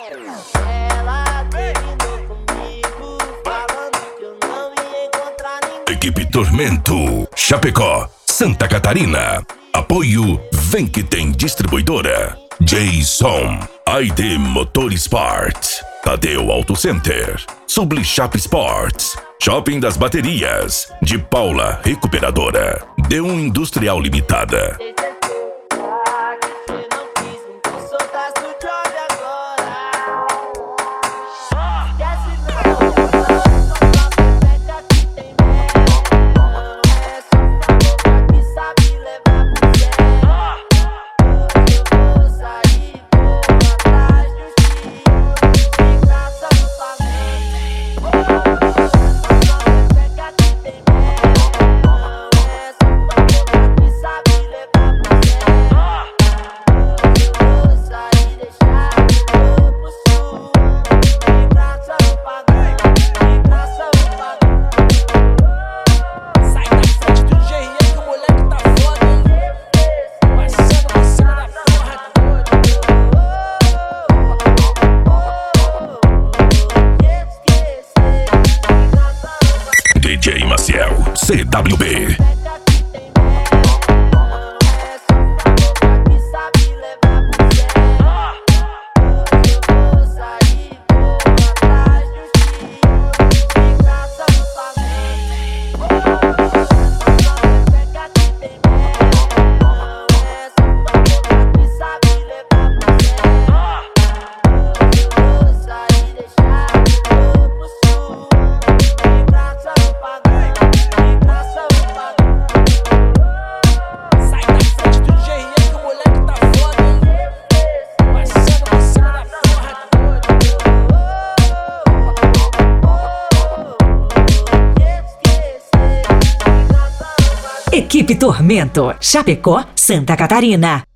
Ela terminou comigo, falando que eu não ia encontrar ninguém. Equipe Tormento, Chapecó, Santa Catarina. Apoio Vem que tem distribuidora. Jason, ID Motores Parts, Tadeu Auto Center, Sublishap Sports, Shopping das Baterias, de Paula Recuperadora, D1 Industrial Limitada. DJ Maciel, CWB. Equipe Tormento, Chapecó, Santa Catarina.